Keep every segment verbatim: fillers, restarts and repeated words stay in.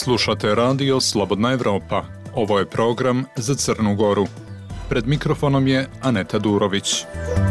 Slušate radio Slobodna Evropa. Ovo je program za Crnu Goru. Pred mikrofonom je Aneta Durović.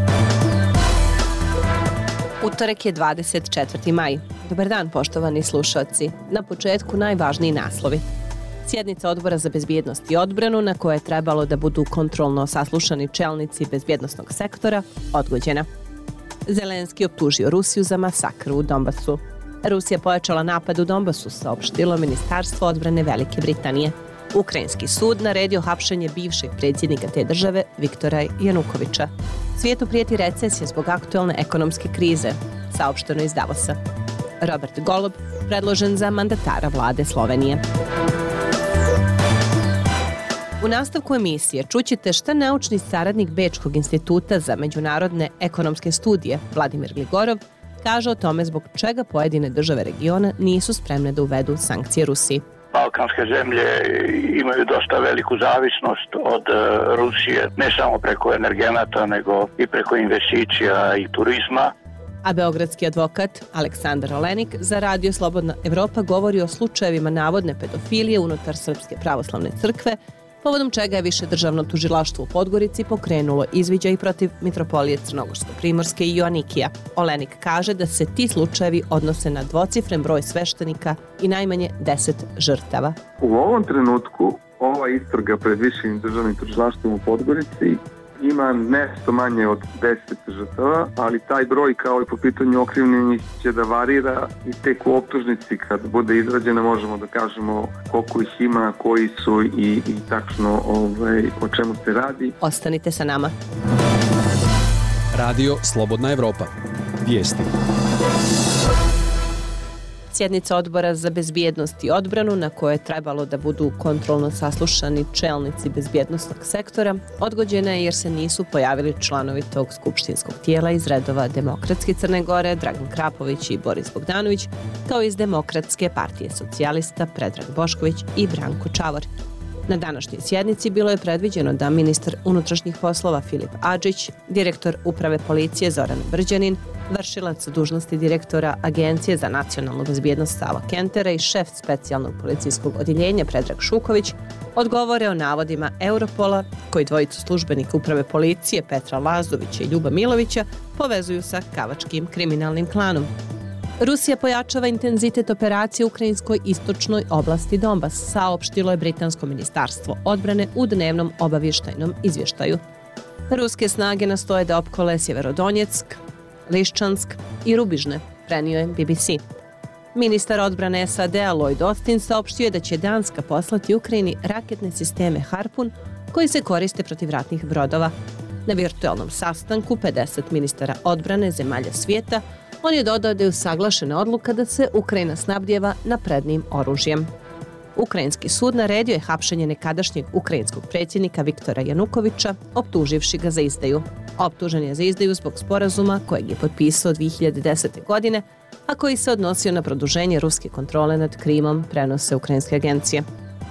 Utorak je dvadeset četvrti maj. Dobar dan, poštovani slušalci. Na početku najvažniji naslovi. Sjednica Odbora za bezbjednost i odbranu, na kojoj je trebalo da budu kontrolno saslušani čelnici bezbjednosnog sektora, odgođena. Zelenski optužio Rusiju za masakr u Donbasu. Rusija pojačala napad u Donbasu, saopštilo Ministarstvo odbrane Velike Britanije. Ukrajinski sud naredio hapšenje bivšeg predsjednika te države Viktora Janukovića. Svijetu prijeti recesija zbog aktualne ekonomske krize, saopšteno iz Davosa. Robert Golob predložen za mandatara vlade Slovenije. U nastavku emisije čućete šta naučni saradnik Bečkog instituta za međunarodne ekonomske studije Vladimir Gligorov kaže o tome zbog čega pojedine države regiona nisu spremne da uvedu sankcije Rusiji. Balkanske zemlje imaju dosta veliku zavisnost od Rusije, ne samo preko energenata, nego i preko investicija i turizma. A beogradski advokat Aleksandar Olenik za Radio Slobodna Evropa govori o slučajevima navodne pedofilije unutar Srpske pravoslavne crkve, povodom čega je više državno tužilaštvo u Podgorici pokrenulo izviđaj protiv mitropolije Crnogorsko-Primorske i Joanikija. Olenik kaže da se ti slučajevi odnose na dvocifren broj sveštenika i najmanje deset žrtava. U ovom trenutku ova istraga pred višim državnim tužilaštvom u Podgorici ima nešto manje od deset žrtava, ali taj broj kao i po pitanju okrivljenih će da varira i tek u optužnici kad bude izrađena možemo da kažemo koliko ih ima, koji su i, i tačno ovaj, o čemu se radi. Ostanite sa nama. Radio Slobodna Evropa. Vijesti. Sjednica Odbora za bezbjednost i odbranu, na kojoj je trebalo da budu kontrolno saslušani čelnici bezbjednosnog sektora, odgođena je jer se nisu pojavili članovi tog skupštinskog tijela iz redova Demokratske Crne Gore, Dragan Krapović i Boris Bogdanović, kao iz Demokratske partije socijalista Predrag Bošković i Branko Čavor. Na današnjoj sjednici bilo je predviđeno da ministar unutrašnjih poslova Filip Adžić, direktor uprave policije Zoran Brđanin, vršilac dužnosti direktora Agencije za nacionalnu bezbjednost Sava Kentera i šef specijalnog policijskog odjeljenja Predrag Šuković odgovore o navodima Europola, koji dvojicu službenika uprave policije Petra Lazovića i Ljuba Milovića povezuju sa kavačkim kriminalnim klanom. Rusija pojačava intenzitet operacije u ukrajinskoj istočnoj oblasti Donbas, saopštilo je Britansko ministarstvo odbrane u dnevnom obavještajnom izvještaju. Ruske snage nastoje da opkole Sjeverodonjeck, Liščansk i Rubižne, prenio je B B C. Ministar odbrane S A D-a Lloyd Austin saopštio je da će Danska poslati Ukrajini raketne sisteme Harpun koji se koriste protiv ratnih brodova. Na virtualnom sastanku pedeset ministara odbrane zemalja svijeta on je dodao da je usaglašena odluka da se Ukrajina snabdijeva naprednim oružjem. Ukrajinski sud naredio je hapšenje nekadašnjeg ukrajinskog predsjednika Viktora Janukovića, optuživši ga za izdaju. Optužen je za izdaju zbog sporazuma kojeg je potpisao dvije hiljade desete. godine, a koji se odnosio na produženje ruske kontrole nad Krimom, prenose ukrajinske agencije.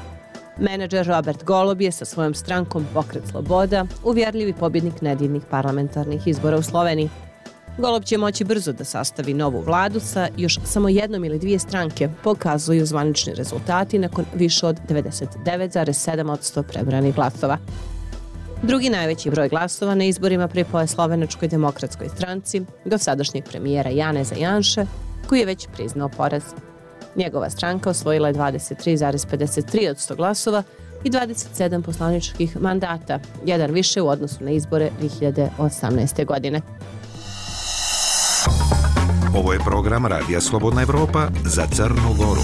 Menadžer Robert Golob je sa svojom strankom Pokret Sloboda uvjerljivi pobjednik nedjeljnih parlamentarnih izbora u Sloveniji. Golob će moći brzo da sastavi novu vladu sa još samo jednom ili dvije stranke, pokazuju zvanični rezultati nakon više od devedeset devet zarez sedam posto prebranih glasova. Drugi najveći broj glasova na izborima pripoje Slovenačkoj demokratskoj stranci, dosadašnjeg premijera Janeza Janše, koji je već priznao poraz. Njegova stranka osvojila je dvadeset tri zarez pedeset tri posto glasova i dvadeset sedam poslaničkih mandata, jedan više u odnosu na izbore dvije hiljade osamnaeste. godine. Ovo je program Radija Slobodna Evropa za Crnu Goru.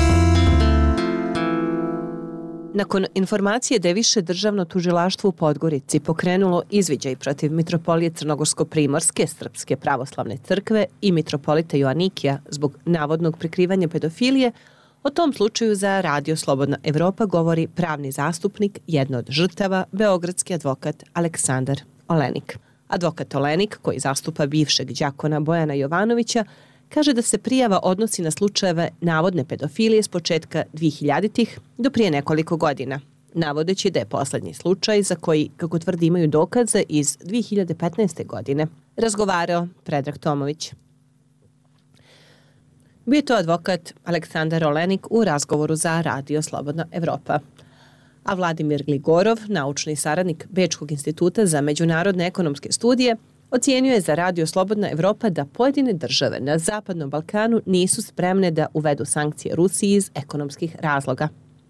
Nakon informacije da je više državno tužilaštvo u Podgorici pokrenulo izviđaj protiv mitropolije Crnogorsko-Primorske Srpske pravoslavne crkve i mitropolita Joanikija zbog navodnog prikrivanja pedofilije, o tom slučaju za Radio Slobodna Evropa govori pravni zastupnik jedne od žrtava, beogradski advokat Aleksandar Olenik. Advokat Olenik, koji zastupa bivšeg đakona Bojana Jovanovića, kaže da se prijava odnosi na slučajeve navodne pedofilije s početka dvehiljaditih do prije nekoliko godina, navodeći da je posljednji slučaj za koji, kako tvrdi, imaju dokaze iz dvije hiljade petnaeste. godine, razgovarao Predrag Tomović. Bio je to advokat Aleksandar Olenik u razgovoru za Radio Slobodna Evropa. A Vladimir Gligorov, naučni saradnik Bečkog instituta za međunarodne ekonomske studije, ocijenio je za Radio Slobodna Evropa da pojedine države na Zapadnom Balkanu nisu spremne da uvedu sankcije Rusiji iz ekonomskih razloga.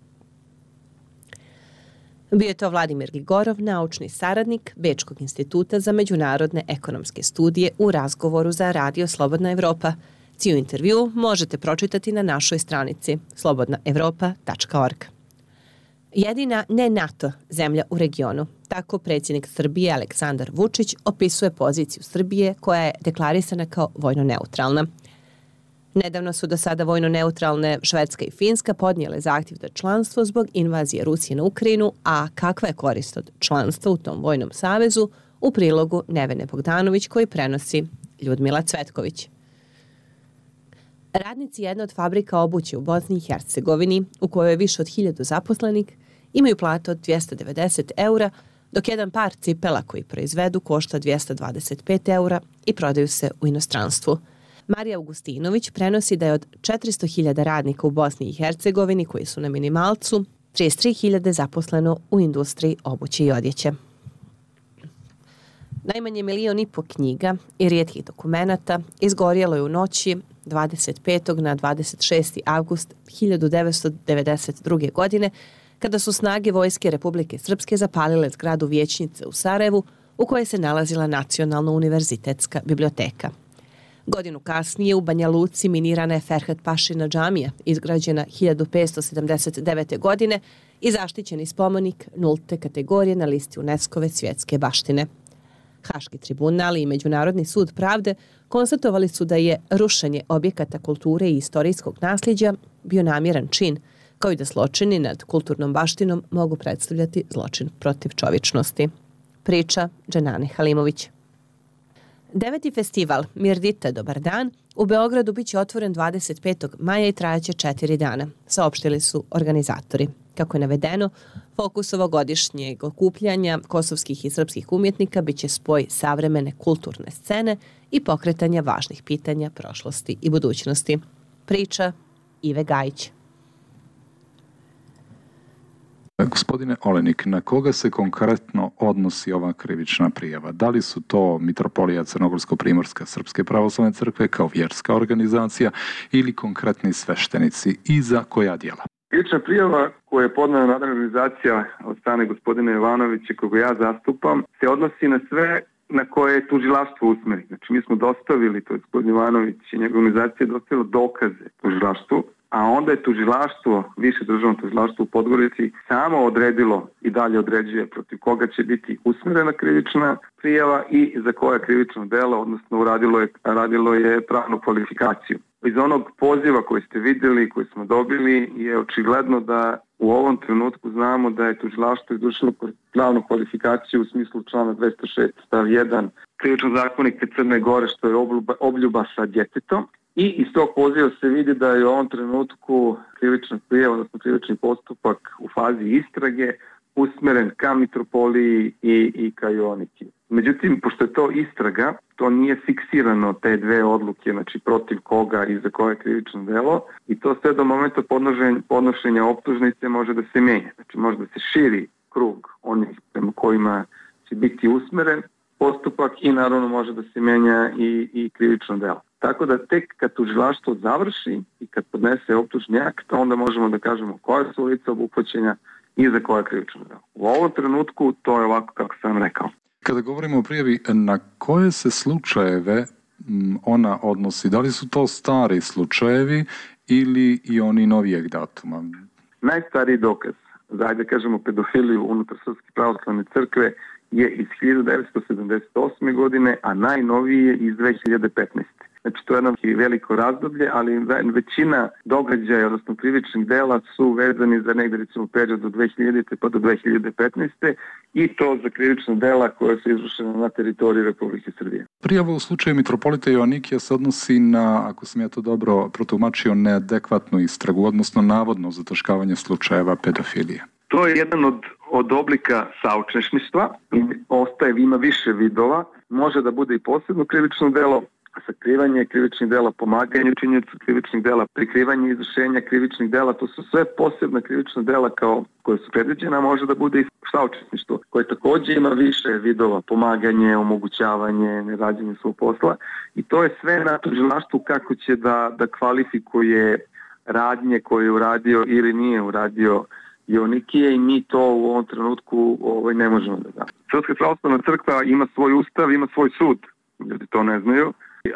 Bio je to Vladimir Gligorov, naučni saradnik Bečkog instituta za međunarodne ekonomske studije u razgovoru za Radio Slobodna Evropa. Cijelu intervju možete pročitati na našoj stranici slobodna evropa tačka org. Jedina ne NATO zemlja u regionu. Tako predsjednik Srbije Aleksandar Vučić opisuje poziciju Srbije koja je deklarisana kao vojno neutralna. Nedavno su do sada vojno neutralne Švedska i Finska podnijele zahtjev za članstvo zbog invazije Rusije na Ukrajinu, a kakva je korist od članstva u tom vojnom savezu u prilogu Nevene Bogdanović koji prenosi Ljudmila Cvetković. Radnici jedne od fabrika obuće u Bosni i Hercegovini, u kojoj je više od hiljadu zaposlenih, imaju platu od dvjesto devedeset eura, dok jedan par cipela koji proizvedu košta dvjesto dvadeset pet eura i prodaju se u inostranstvu. Marija Augustinović prenosi da je od četiristo hiljada radnika u Bosni i Hercegovini koji su na minimalcu, trideset tri hiljade zaposleno u industriji obuće i odjeće. Najmanje milion i po knjiga i rijetkih dokumenata izgorjelo je u noći dvadeset petog na dvadeset šesti avgust hiljadu devetsto devedeset druge. godine, kada su snage Vojske Republike Srpske zapalile zgradu vijećnice u Sarajevu u kojoj se nalazila Nacionalna univerzitetska biblioteka. Godinu kasnije u Banja Luci minirana je Ferhat Pašina džamija, izgrađena hiljadu petsto sedamdeset devete. godine i zaštićeni spomenik nulte kategorije na listi UNESCO-ve svjetske baštine. Haški tribunal i Međunarodni sud pravde konstatovali su da je rušenje objekata kulture i istorijskog nasljeđa bio namjeran čin, kao i da zločini nad kulturnom baštinom mogu predstavljati zločin protiv čovječnosti. Priča Dženane Halimović. Deveti festival Mirdita Dobar dan u Beogradu biće otvoren dvadeset petog maja i trajaće četiri dana, saopštili su organizatori. Kako je navedeno, fokus ovogodišnjeg okupljanja kosovskih i srpskih umjetnika biće spoj savremene kulturne scene i pokretanja važnih pitanja prošlosti i budućnosti. Priča Ive Gajić. Gospodine Olenik, na koga se konkretno odnosi ova krivična prijava? Da li su to Mitropolija Crnogorsko-Primorska Srpske pravoslavne crkve kao vjerska organizacija ili konkretni sveštenici i za koja djela? Krivična prijava koja je podnela nadležna organizacija od strane gospodina Jovanovića, koga ja zastupam, se odnosi na sve na koje je tužilaštvo usmeri. Znači mi smo dostavili, to je gospodin Jovanović i njegova organizacija dostavila dokaze tužilaštvu, a onda je tužilaštvo, više državno tužilaštvo u Podgorici, samo odredilo i dalje određuje protiv koga će biti usmjerena krivična prijava i za koje krivično delo, odnosno uradilo je, radilo je pravnu kvalifikaciju. Iz onog poziva koji ste vidjeli, koji smo dobili, je očigledno da u ovom trenutku znamo da je tužilaštvo izvršilo pravnu kvalifikaciju u smislu člana dvesta šest stav jedan krivičnog zakonika Crne Gore, što je obljuba, obljuba sa djetetom. I iz tog poziva se vidi da je u ovom trenutku krivična prijava, odnosno krivični postupak u fazi istrage usmjeren ka Mitropoliji i, i ka Joaniki. Međutim, pošto je to istraga, to nije fiksirano te dve odluke, znači protiv koga i za koje krivično delo, i to sve do momenta podnošenja optužnice može da se mijenja. Znači može da se širi krug onih prema kojima će biti usmjeren postupak i naravno može da se mijenja i, i krivično delo. Tako da tek kad tužilaštvo završi i kad podnese optužni akt, onda možemo da kažemo koje su lica obuhvaćenja i za koje krivično delo. U ovom trenutku to je ovako kako sam rekao. Kada govorimo o prijavi, na koje se slučajeve ona odnosi? Da li su to stari slučajevi ili i oni novijeg datuma? Najstariji dokaz, da kažemo pedofiliju unutar Srpske pravoslavne crkve, je iz hiljadu devetsto sedamdeset osme. godine, a najnoviji je iz dve hiljade petnaeste. Znači to je jedno veliko razdoblje, ali većina događaja, odnosno krivičnih dela su vezani za negdje recimo period od dve hiljadite pa do dve hiljade petnaeste. i to za krivična dela koja su izvršena na teritoriji Republike Srbije. Prijava u slučaju mitropolita Joanikija se odnosi na, ako sam ja to dobro protumačio, neadekvatnu istragu, odnosno navodno zataškavanje slučajeva pedofilije. To je jedan od, od oblika saučešništva, ostaje, ima više vidova, može da bude i posebno krivično delo sakrivanje krivičnih dela, pomaganje učiniocu krivičnih dela, prikrivanje izvršenja krivičnih dela, to su sve posebna krivična dela kao koje su predviđena, može da bude i saučesništvo, koje takođe ima više vidova, pomaganje, omogućavanje, nerađenje svog posla i to je sve na tužilaštvu kako će da, da kvalifikuje radnje koje je uradio ili nije uradio Joanikije i mi to u ovom trenutku ovaj, ne možemo da damo. Srpska pravoslavna crkva ima svoj ustav, ima svoj sud, ljudi to ne znaju,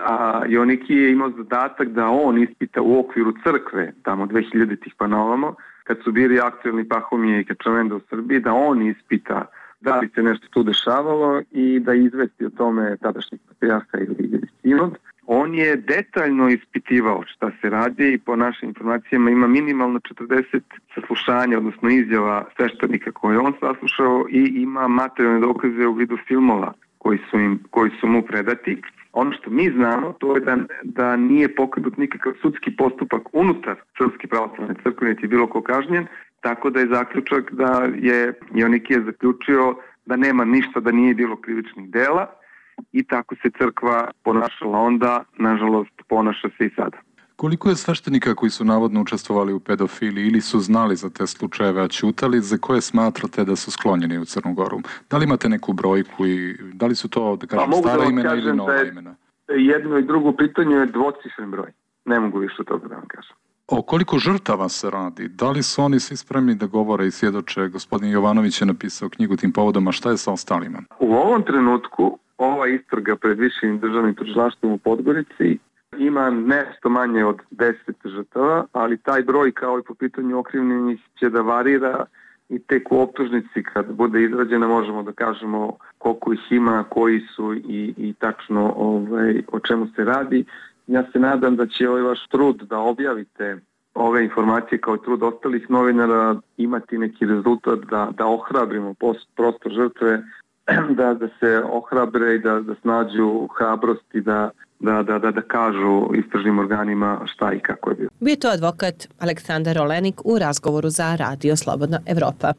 a Joanikije je imao zadatak da on ispita u okviru crkve, tamo dve hiljaditih pa na ovamo, kad su bili aktuelni Pahomije i Kačavenda u Srbiji, da on ispita da li se nešto tu dešavalo i da izvesti o tome tadašnjeg patrijarha ili, ili sinod. On je detaljno ispitivao šta se radi i po našim informacijama ima minimalno četrdeset saslušanja, odnosno izjava sveštenika koje on saslušao i ima materijalne dokaze u vidu filmova koji su, im, koji su mu predati. Ono što mi znamo to je da, da nije pokrenut nikakav sudski postupak unutar Srpske pravoslavne crkve, niti je bilo ko kažnjen, tako da je zaključak da je Joanikije zaključio da nema ništa, da nije bilo krivičnih dela i tako se crkva ponašala onda, nažalost ponaša se i sada. Koliko je sveštenika koji su navodno učestvovali u pedofiliji ili su znali za te slučajeve, a ćutali, za koje smatrate da su sklonjeni u Crnu Goru? Da li imate neku brojku i da li su to, da kažem, pa, stara da imena ili nova da imena? Jedno i drugo pitanje je dvocifren broj. Ne mogu više toga da vam kažem. O koliko žrtava se radi? Da li su oni svi spremni da govore i svjedoče? Gospodin Jovanović je napisao knjigu tim povodom, a šta je sa ostalima? U ovom trenutku ova istraga pred Višim državnim tužilaštvom u Podgorici ima nešto manje od deset žrtava, ali taj broj kao i po pitanju okrivljenih će da varira i tek u optužnici kad bude izrađena možemo da kažemo koliko ih ima, koji su i, i tačno ovaj, o čemu se radi. Ja se nadam da će ovaj vaš trud da objavite ove informacije kao i trud ostalih novinara imati neki rezultat da, da ohrabrimo post, prosto žrtve, da, da se ohrabre i da, da snađu hrabrosti da Da, da, da, da kažu istražnim organima šta i kako je bilo. Bio to advokat Aleksandar Olenik u razgovoru za Radio Slobodna Evropa.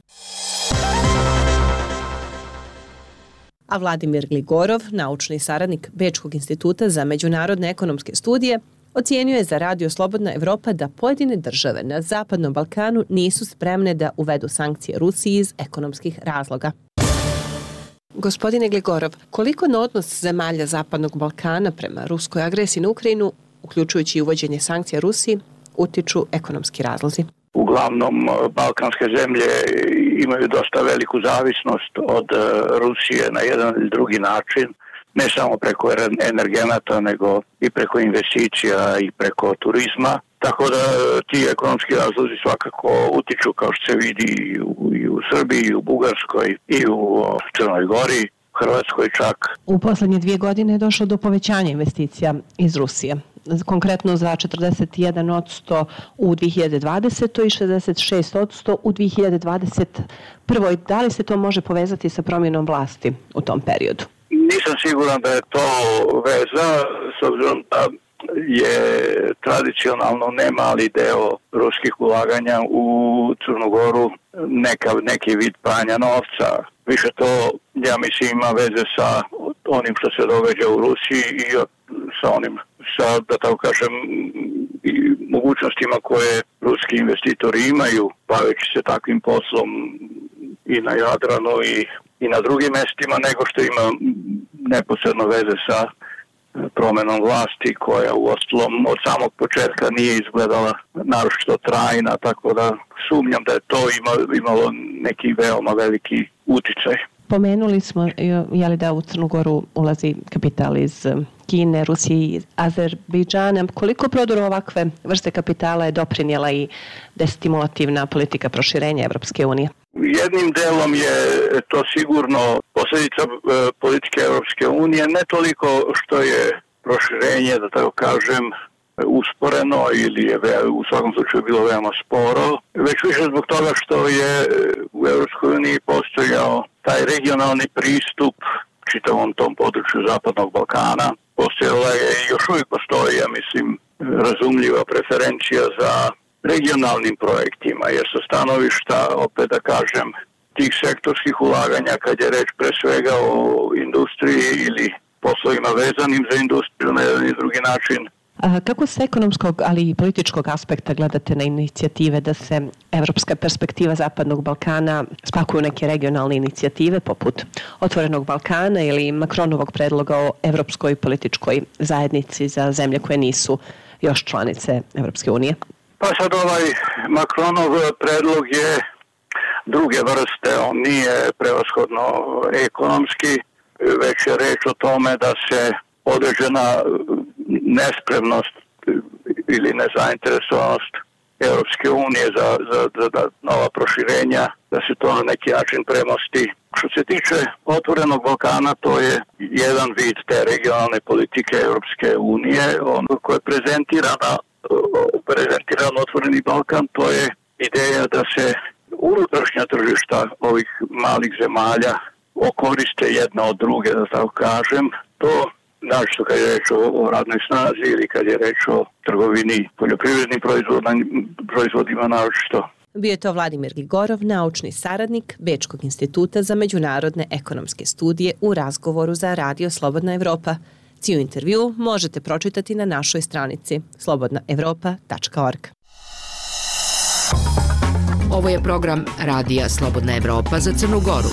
A Vladimir Gligorov, naučni saradnik Bečkog instituta za međunarodne ekonomske studije, ocijenio je za Radio Slobodna Evropa da pojedine države na Zapadnom Balkanu nisu spremne da uvedu sankcije Rusiji iz ekonomskih razloga. Gospodine Gligorov, koliko na odnos zemalja Zapadnog Balkana prema ruskoj agresiji na Ukrajinu, uključujući i uvođenje sankcija Rusiji, utiču ekonomski razlozi? Uglavnom, balkanske zemlje imaju dosta veliku zavisnost od Rusije na jedan ili drugi način, ne samo preko energenata, nego i preko investicija i preko turizma. Tako da ti ekonomski razlozi svakako utiču, kao što se vidi i u, i u Srbiji, i u Bugarskoj, i u Crnoj Gori, Hrvatskoj čak. U poslednje dvije godine je došlo do povećanja investicija iz Rusije. Konkretno za četrdeset jedan posto u dve hiljade dvadesetoj i šezdeset šest posto u dve hiljade dvadeset prvoj. Da li se to može povezati sa promjenom vlasti u tom periodu? Nisam siguran da je to veza, s obzirom da je tradicionalno nemali deo ruskih ulaganja u Crnu Goru neka, neki vid pranja novca. Više to, ja mislim, ima veze sa onim što se događa u Rusiji i sa onim, sa, da tako kažem, i mogućnostima koje ruski investitori imaju, baveći se takvim poslom i na Jadranu i, i na drugim mestima, nego što ima neposredno veze sa promenom vlasti koja u ostalom od samog početka nije izgledala naročito trajna, tako da sumnjam da je to imalo neki veoma veliki uticaj. Pomenuli smo je li da u Crnu Goru ulazi kapital iz Kine, Rusije i Azerbejdžana. Koliko prodoru ovakve vrste kapitala je doprinijela i destimulativna politika proširenja Evropske unije? Jednim delom je to sigurno posljedica politike Evropske unije, ne toliko što je proširenje, da tako kažem, usporeno ili je u svakom slučaju bilo veoma sporo, već više zbog toga što je u Evropskoj uniji postojao taj regionalni pristup čitavom tom području Zapadnog Balkana. Postojala je i još uvijek postoji, ja mislim, razumljiva preferencija za regionalnim projektima, jer sa stanovišta, opet da kažem, tih sektorskih ulaganja, kad je reč pre svega o industriji ili poslovima vezanim za industriju na jedan i drugi način. A kako s ekonomskog, ali i političkog aspekta gledate na inicijative da se evropska perspektiva Zapadnog Balkana spakuju neke regionalne inicijative poput Otvorenog Balkana ili Macronovog predloga o evropskoj političkoj zajednici za zemlje koje nisu još članice Evropske unije? Pa sad ovaj Macronov predlog je druge vrste, on nije prevashodno ekonomski, već je reč o tome da se određena nespremnost ili nezainteresovanost Europske unije za, za, za, za nova proširenja, da se to na neki način premosti. Što se tiče Otvorenog Balkana, to je jedan vid te regionalne politike Europske unije, on koji je prezentirana, prezentiran Otvoreni Balkan, to je ideja da se unutrašnja tržišta ovih malih zemalja okoriste jedna od druge, da tako kažem. To znači kad je reč o, o radnoj snazi ili kad je reč o trgovini poljoprivrednim proizvodima naročito. Bio je to Vladimir Gligorov, naučni saradnik Bečkog instituta za međunarodne ekonomske studije u razgovoru za Radio Slobodna Evropa. Cijelu intervju možete pročitati na našoj stranici slobodna evropa tačka org. Ovo je program Radija Slobodna Evropa za Crnu Goru.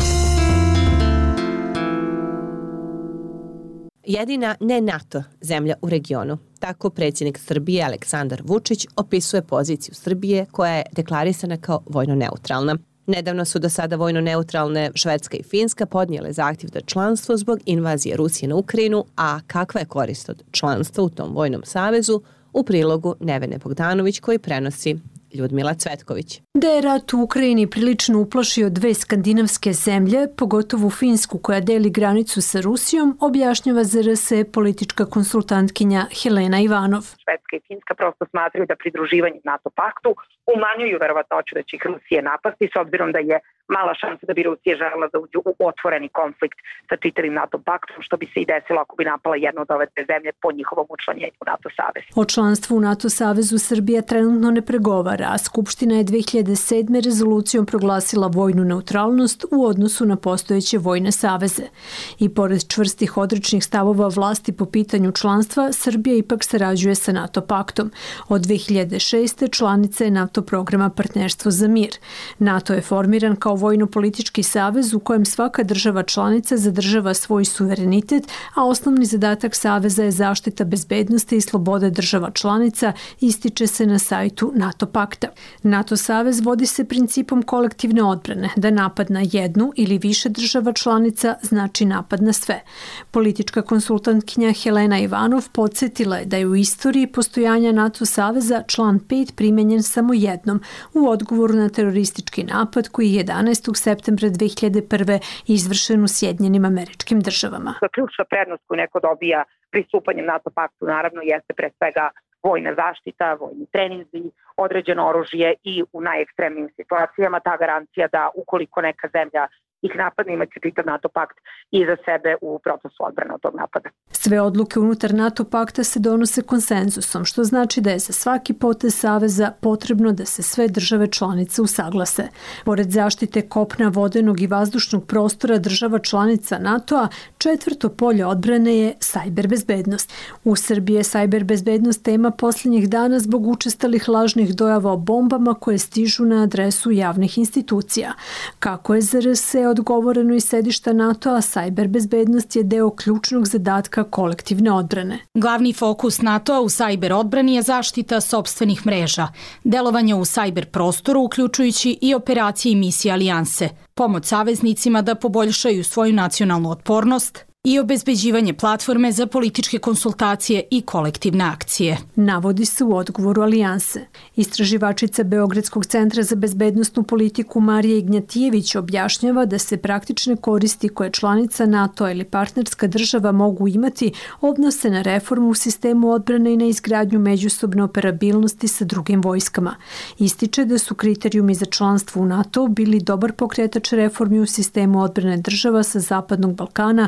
Jedina ne NATO zemlja u regionu. Tako predsjednik Srbije Aleksandar Vučić opisuje poziciju Srbije koja je deklarisana kao vojno neutralna. Nedavno su do sada vojno neutralne Švedska i Finska podnijele zahtjev za članstvo zbog invazije Rusije na Ukrajinu, a kakva je korist od članstva u tom vojnom savezu, u prilogu Nevene Bogdanović koji prenosi Ljudmila Cvetković. Da je rat u Ukrajini prilično uplašio dve skandinavske zemlje, pogotovo Finsku koja deli granicu sa Rusijom, objašnjava Z R S politička konsultantkinja Helena Ivanov. Švedska i Finska prosto smatraju da pridruživanjem NATO paktu umanjuju verovatnoću da će ih Rusije napasti, s obzirom da je mala šansa da bi Rusija želela da uđe u otvoreni konflikt sa čitavim NATO paktom, što bi se i desilo ako bi napala jedna od ove dve zemlje po njihovom učlanjenju u NATO savez. O članstvu u NATO savezu Srbija trenutno ne pregovara, a Skupština je dve hiljade sedme. rezolucijom proglasila vojnu neutralnost u odnosu na postojeće vojne saveze. I pored čvrstih odrečnih stavova vlasti po pitanju članstva, Srbija ipak sarađuje sa NATO paktom. Od dve hiljade šeste. članica je NATO programa Partnerstvo za mir. NATO je formiran kao vojno-politički savez u kojem svaka država članica zadržava svoj suverenitet, a osnovni zadatak saveza je zaštita bezbednosti i slobode država članica, ističe se na sajtu NATO pakta. NATO savez vodi se principom kolektivne odbrane, da napad na jednu ili više država članica znači napad na sve. Politička konsultantkinja Helena Ivanov podsjetila je da je u istoriji postojanja NATO saveza član pet primenjen samo jednom u odgovoru na teroristički napad koji je jedanaestog septembra dve hiljade prve. izvršen u Sjedinjenim Američkim Državama. Ključna prednost koju neko dobija pristupanjem NATO paktu naravno jeste pre svega vojna zaštita, vojni treninzi, određeno oružje i u najekstremnijim situacijama ta garancija da ukoliko neka zemlja ih napadne imaće čitav NATO pakt iza sebe u procesu odbrane od tog napada. Sve odluke unutar NATO pakta se donose konsenzusom, što znači da je za svaki potez saveza potrebno da se sve države članice usaglase. Pored zaštite kopna, vodenog i vazdušnog prostora država članica NATO-a, četvrto polje odbrane je sajber bezbednost. U Srbiji je sajber bezbednost tema posljednjih dana zbog učestalih lažnih dojava o bombama koje stižu na adresu javnih institucija. Kako je Z R S odgovoreno iz sedišta NATO-a, sajber bezbednost je deo ključnog zadatka kolektivne odbrane. Glavni fokus NATO-a u sajber odbrani je zaštita sopstvenih mreža, delovanje u sajber prostoru uključujući i operacije i misije alijanse, pomoć saveznicima da poboljšaju svoju nacionalnu otpornost i obezbeđivanje platforme za političke konsultacije i kolektivne akcije. Navodi se u odgovoru alijanse. Istraživačica Beogradskog centra za bezbednostnu politiku Marija Ignjatijević objašnjava da se praktične koristi koje članica NATO ili partnerska država mogu imati odnose na reformu u sistemu odbrane i na izgradnju međusobne operabilnosti sa drugim vojskama. Ističe da su kriterijumi za članstvo u NATO bili dobar pokretač reformi u sistemu odbrane država sa Zapadnog Balkana koji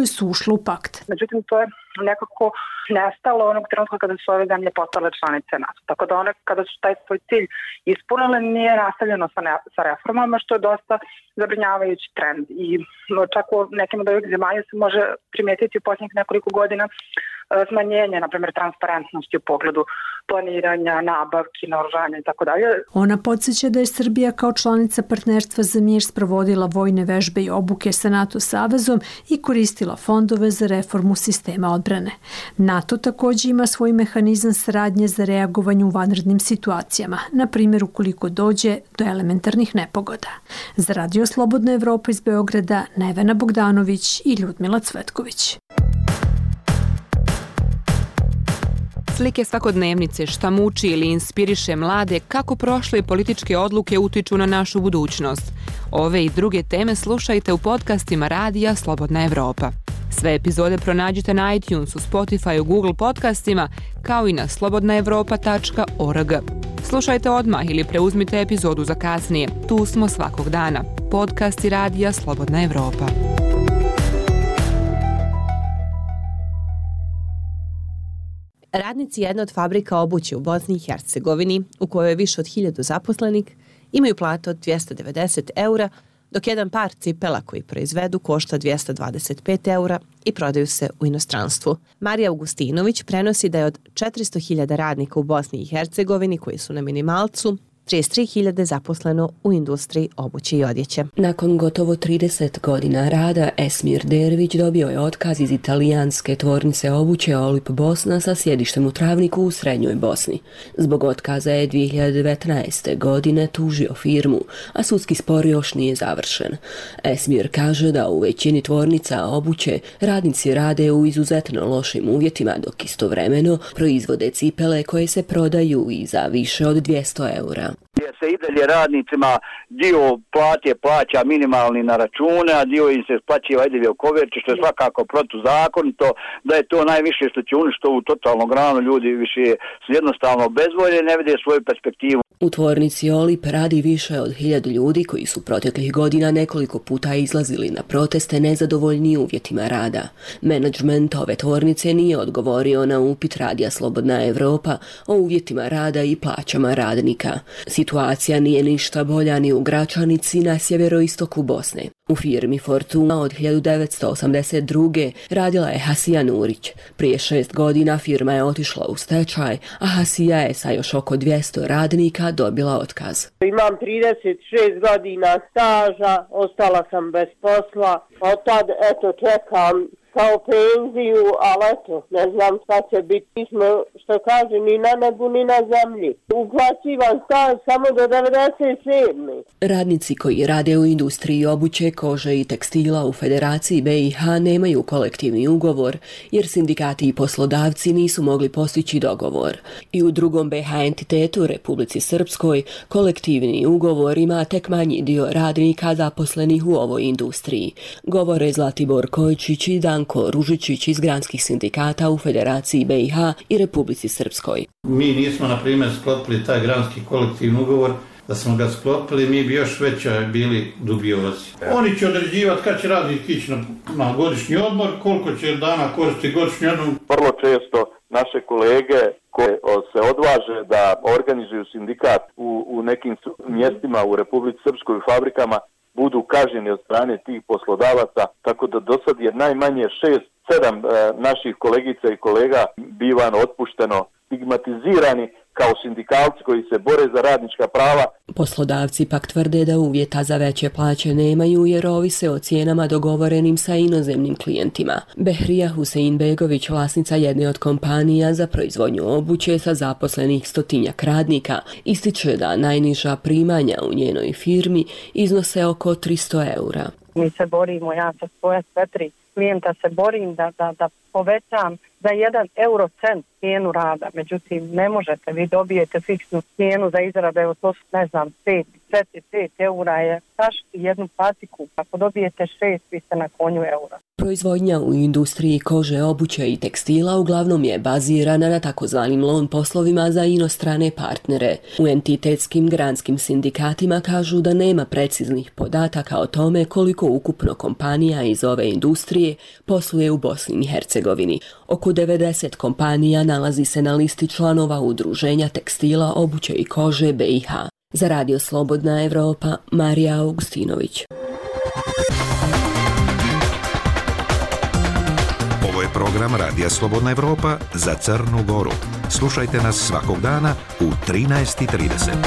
koje su ušle u pakt. Međutim, to je nekako nestalo onog trenutka kada su ove zemlje postale članice NATO. Tako da one kada su taj svoj cilj ispunile nije nastavljeno sa, ne, sa reformama, što je dosta zabrinjavajući trend. I čak u nekim od ovih zemalja se može primijetiti u posljednjih nekoliko godina smanjenje, na primjer, transparentnosti u pogledu planiranja, nabavki, naoružanja i tako dalje. Ona podsjeća da je Srbija kao članica partnerstva za mir sprovodila vojne vežbe i obuke sa NATO savezom i koristila fondove za reformu sistema odbrane. NATO također ima svoj mehanizam saradnje za reagovanje u vanrednim situacijama, na primjer ukoliko dođe do elementarnih nepogoda. Za Radio Slobodna Evropa iz Beograda, Nevena Bogdanović i Ljudmila Cvetković. Slike svakodnevnice, šta muči ili inspiriše mlade, kako prošle političke odluke utiču na našu budućnost. Ove i druge teme slušajte u podcastima Radija Slobodna Evropa. Sve epizode pronađite na iTunesu, Spotify, Google podcastima, kao i na slobodna evropa tačka org. Slušajte odmah ili preuzmite epizodu za kasnije. Tu smo svakog dana. Podcasti Radija Slobodna Evropa. Radnici jedne od fabrika obuće u Bosni i Hercegovini, u kojoj je više od hiljadu zaposlenih, imaju platu od dvjesto devedeset eura, dok jedan par cipela koji proizvedu košta dvjesto dvadeset pet eura i prodaju se u inostranstvu. Marija Augustinović prenosi da je od četiristo hiljada radnika u Bosni i Hercegovini koji su na minimalcu, trideset tri hiljade zaposleno u industriji obuće i odjeće. Nakon gotovo trideset godina rada, Esmir Dervić dobio je otkaz iz italijanske tvornice obuće Olip Bosna sa sjedištem u Travniku u Srednjoj Bosni. Zbog otkaza je dvije hiljade devetnaeste. godine tužio firmu, a sudski spor još nije završen. Esmir kaže da u većini tvornica obuće radnici rade u izuzetno lošim uvjetima, dok istovremeno proizvode cipele koje se prodaju i za više od dvjesto eura. Jer se i dalje radnicima dio plate plaća minimalni na račune, a dio im se splaćiva i dalje u koverti, što je svakako protuzakonito, da je to najviše što će uništiti ovu totalnu granu, ljudi više su jednostavno bezvolje, ne vide svoju perspektivu. U tvornici Olip radi više od hiljadu ljudi koji su proteklih godina nekoliko puta izlazili na proteste nezadovoljni uvjetima rada. Menadžment ove tvornice nije odgovorio na upit Radija Slobodna Evropa o uvjetima rada i plaćama radnika. Situacija nije ništa bolja ni u Gračanici na sjeveroistoku Bosne. U firmi Fortuna od hiljadu devetsto osamdeset druge. radila je Hasija Nurić. Prije šest godina firma je otišla u stečaj, a Hasija je sa još oko dvjesto radnika dobila otkaz. Imam trideset šest godina staža, ostala sam bez posla, od tad eto čekam kao penziju, ali eto, ne znam šta će biti. Mi smo, što kaže, ni na nebu, ni na zemlji. Uplaćivan staž samo do devedeset sedme. Radnici koji rade u industriji obuće, kože i tekstila u Federaciji B i H nemaju kolektivni ugovor, jer sindikati i poslodavci nisu mogli postići dogovor. I u drugom B H entitetu, Republici Srpskoj, kolektivni ugovor ima tek manji dio radnika zaposlenih u ovoj industriji. Govore Zlatibor Kojičić i Dan Ko Ružičić iz granskih sindikata u Federaciji B i H i Republici Srpskoj. Mi nismo, na primjer, sklopili taj granski kolektivni ugovor. Da smo ga sklopili, mi bi još već bili dubiozi. Oni će određivati kad će radnik ići na, na godišnji odmor, koliko će dana koristiti godišnji odmor. Vrlo često naše kolege koje se odvaže da organizuju sindikat u, u nekim mjestima u Republici Srpskoj u fabrikama budu kažnjeni od strane tih poslodavaca, tako da do sad je najmanje šest, sedam e, naših kolegica i kolega bivano otpušteno, stigmatizirani kao sindikalci koji se bore za radnička prava. Poslodavci pak tvrde da uvjeta za veće plaće nemaju jer ovise o cijenama dogovorenim sa inozemnim klijentima. Behrija Huseinbegović, vlasnica jedne od kompanija za proizvodnju obuće sa zaposlenih stotinjak radnika, ističe da najniža primanja u njenoj firmi iznose oko tristo eura. Mi se borimo, ja sa svoje sve tri klijenta se borim da, da, da povećam za jedan eurocent cijenu rada. Međutim, ne možete, vi dobijete fiksnu cijenu za izradu, evo to su, ne znam, pet, četiri, pet eura je tašiti jednu patiku. Ako dobijete šest, vi ste na konju eura. Proizvodnja u industriji kože, obuće i tekstila uglavnom je bazirana na takozvanim loan poslovima za inostrane partnere. U entitetskim granskim sindikatima kažu da nema preciznih podataka o tome koliko ukupno kompanija iz ove industrije Srbije posluje u Bosni i Hercegovini. Oko devedeset kompanija nalazi se na listi članova Udruženja tekstila, obuće i kože B i H. Za Radio Slobodna Evropa, Marija Augustinović. Ovo je program Radija Slobodna Evropa za Crnu Goru. Slušajte nas svakog dana u trinaest i trideset.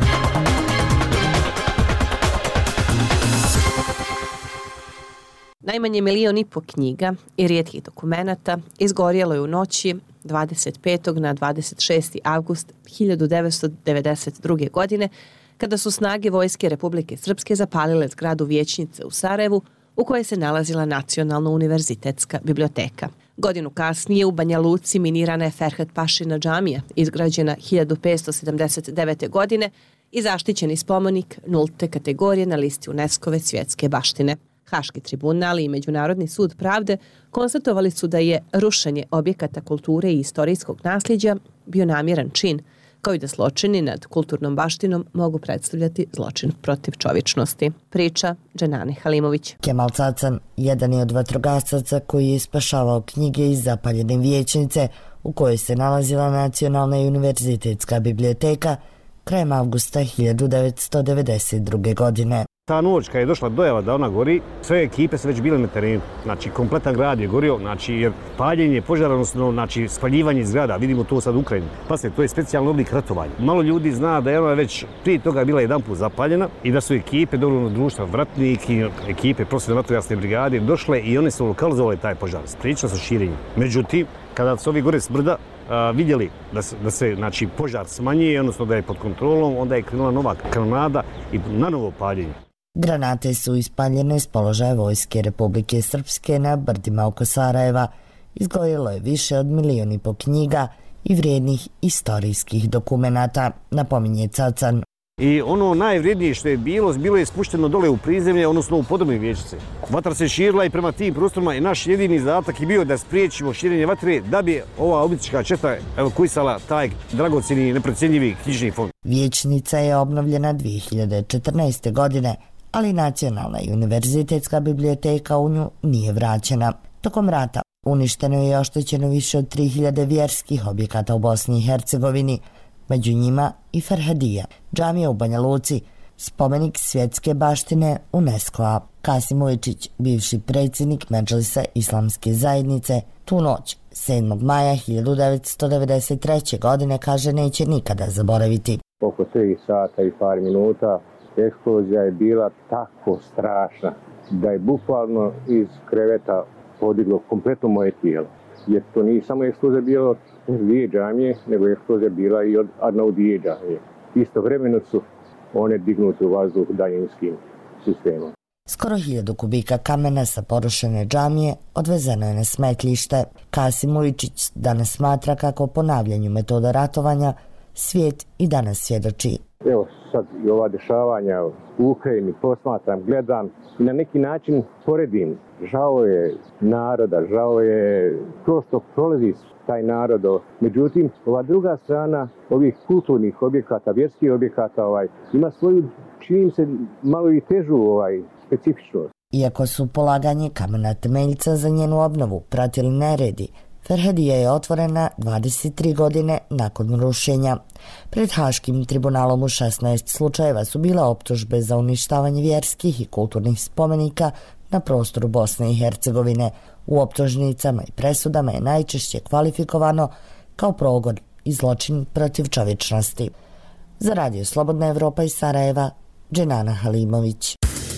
Najmanje milion i po knjiga i rijetkih dokumenata izgorjelo je u noći dvadeset petog na dvadeset šesti avgust hiljadu devetsto devedeset druge. godine, kada su snage Vojske Republike Srpske zapalile zgradu vijećnice u Sarajevu, u kojoj se nalazila Nacionalna univerzitetska biblioteka. Godinu kasnije u Banja Luci minirana je Ferhat Pašina džamija, izgrađena hiljadu petsto sedamdeset devete. godine i zaštićeni spomenik nulte kategorije na listi UNESCO-ve svjetske baštine. Haški tribunal i Međunarodni sud pravde konstatovali su da je rušenje objekata kulture i istorijskog nasljeđa bio namjeran čin, kao i da zločini nad kulturnom baštinom mogu predstavljati zločin protiv čovječnosti. Priča Dženane Halimović. Kemal Cacan jedan je od vatrogasaca koji je spašavao knjige iz zapaljene vijećnice u kojoj se nalazila Nacionalna i univerzitetska biblioteka krajem avgusta hiljadu devetsto devedeset druge. godine. Ta noć kad je došla dojava da ona gori, sve ekipe su već bile na terenu. Znači, kompletan grad je gorio, znači, jer paljenje požara, odnosno, znači, spaljivanje zgrada, vidimo to sad u Ukrajini. Pa se, to je specijalni oblik ratovanja. Malo ljudi zna da je ona već prije toga bila jedanput zapaljena i da su ekipe dobrovoljnog društva Vratnik i ekipe profesionalne vatrogasne brigade došle i one su lokalizovale taj požar. Spriječilo su širenje. Međutim, kada su ovi gore s brda a, vidjeli da se, da se znači, požar smanjuje, odnosno da je pod kontrolom, onda je krenula nova kanonada i na novo paljenje. Granate su ispaljene s položaja Vojske Republike Srpske na brdima oko Sarajeva. Izgorjelo je više od milion i po knjiga i vrijednih istorijskih dokumenata, napominje Cacan. I ono najvrijednije što je bilo, bilo je spušteno dole u prizemlje, odnosno u podrobne vijećnice. Vatra se širila i prema tim prostorima i naš jedini zadatak je bio da spriječimo širenje vatre da bi ova obička četa evakuisala taj dragocjeni i neprocjenjivi knjižni fond. Vijećnica je obnovljena dvije hiljade četrnaeste. godine, ali Nacionalna i univerzitetska biblioteka u nju nije vraćena. Tokom rata uništeno je i oštećeno više od tri hiljade vjerskih objekata u Bosni i Hercegovini, među njima i Ferhadija, džamija u Banja Luci, spomenik svjetske baštine UNESCO-a. Kasim Ujčić, bivši predsjednik Medžlisa Islamske zajednice, tu noć, sedmog maja hiljadu devetsto devedeset treće. godine, kaže neće nikada zaboraviti. Oko tri sata i par minuta eksplozija je bila tako strašna da je bukvalno iz kreveta podiglo kompletno moje tijelo. Jer to nije samo eksplozija bila od dvije džamije, nego je eksplozija bila i od Arnaudije džamije. Istovremeno su one dignute u vazduh daljinskim sistemom. Skoro hiljadu kubika kamena sa porušene džamije odvezeno je na smetlište. Kasim Ujčić danas smatra kako ponavljanju metoda ratovanja svijet i danas svjedoči. Evo sad i ova dešavanja u Ukrajini posmatram, gledam i na neki način poredim. Žao je naroda, žao je to što prolazi taj narod. Međutim, ova druga strana ovih kulturnih objekata, vjerskih objekata, ovaj, ima svoju, čini se, malo i težu ovaj, specifičnost. Iako su polaganje kamena temeljca za njenu obnovu pratili neredi, Ferhadija je otvorena dvadeset tri godine nakon rušenja. Pred Haškim tribunalom u šesnaest slučajeva su bile optužbe za uništavanje vjerskih i kulturnih spomenika na prostoru Bosne i Hercegovine. U optužnicama i presudama je najčešće kvalifikovano kao progon i zločin protiv čovječnosti. Za Radio Slobodna Evropa iz Sarajeva, Dženana Halimović.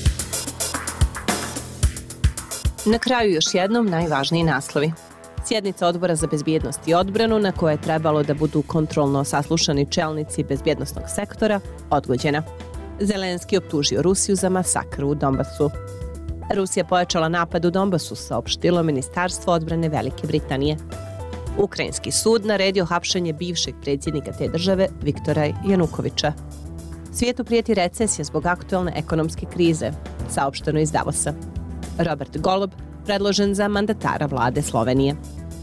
Na kraju još jednom najvažniji naslovi. Sjednica Odbora za bezbjednost i odbranu, na koje je trebalo da budu kontrolno saslušani čelnici bezbjednostnog sektora, odgođena. Zelenski optužio Rusiju za masakr u Donbasu. Rusija pojačala napad u Donbasu, saopštilo Ministarstvo odbrane Velike Britanije. Ukrajinski sud naredio hapšenje bivšeg predsjednika te države Viktora Janukovića. Svijetu prijeti recesija zbog aktualne ekonomske krize, saopšteno iz Davosa. Robert Golob predložen za mandatara vlade Slovenije.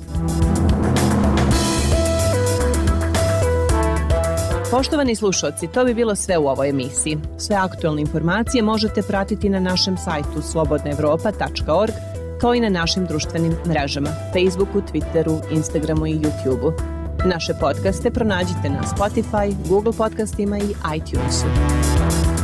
Poštovani slušalci, to bi bilo sve u ovoj emisiji. Sve aktualne informacije možete pratiti na našem sajtu slobodna evropa tačka org, kao i na našim društvenim mrežama, Facebooku, Twitteru, Instagramu i YouTubeu. Naše podcaste pronađite na Spotify, Google podcastima i iTunesu.